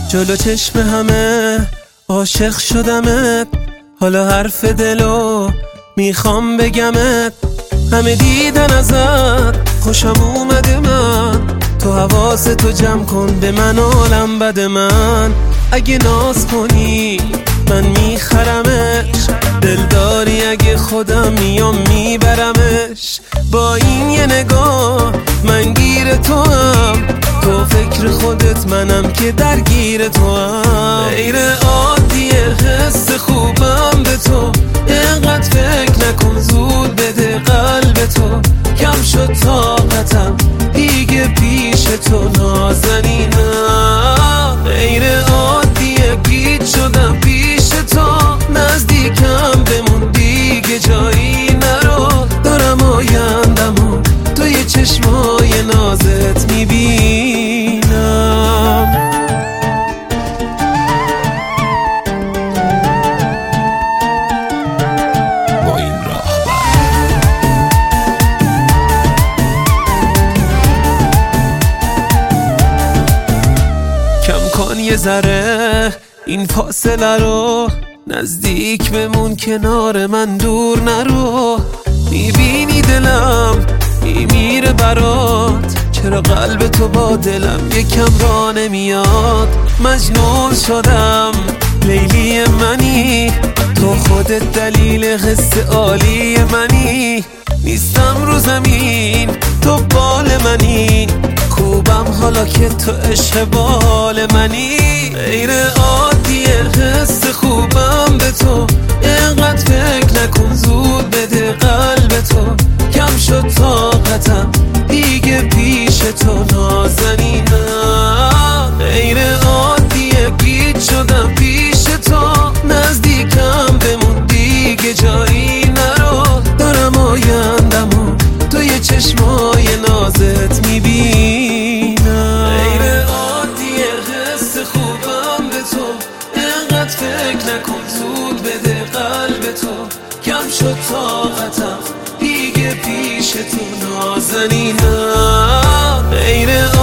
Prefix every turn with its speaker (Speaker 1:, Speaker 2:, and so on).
Speaker 1: جلو چشم همه عاشق شدمت، حالا حرف دلو میخوام بگمت. همه دیدن ازت خوشم اومده من، تو حواستو جمع کن به من عالم بد من. اگه ناز کنی من میخرمش، دلداری اگه خودم میام میبرمش. با این یه نگاه من گیر تو هم، تو فکر خودت منم که درگیر تو هم. غیر عادیه حس خوبم به تو، اینقدر فکر نکن زود بده قلب تو. کم شد طاقتم دیگه پیش تو نازنینم. غیر عادیه گیج شدم پیش تو، نزدیکم بمون دیگه جایی نرو. دارم آیندمو توی چشمای نازت میبینم. کم کن یه ذره این فاصله رو، نزدیک بمون کنار من دور نرو. میبینی دلم میمیره برات، چرا قلب تو با دلم یکم را نمیاد. مجنون شدم لیلی منی، تو خودت دلیل قصه عالی منی. نیستم رو زمین تو بال منی، خوبم حالا که تو عشق بال منی. غیر عادیه حس خوبم به تو، اینقدر فکر نکن زود بده قلب تو. کم شد طاقتم دیگه پیش تو نازنینم. غیر عادیه گیج شدم پیش تو، نزدیکم بمون دیگه جایی نرو. دارم آیندمو توی چشمای نازت میبینم. غیر عادیه حس خوبم به تو، اینقدر فکر نکن زود بده قلب تو. کم شد طاقتم دیگه پیش تو نازنینم. غیر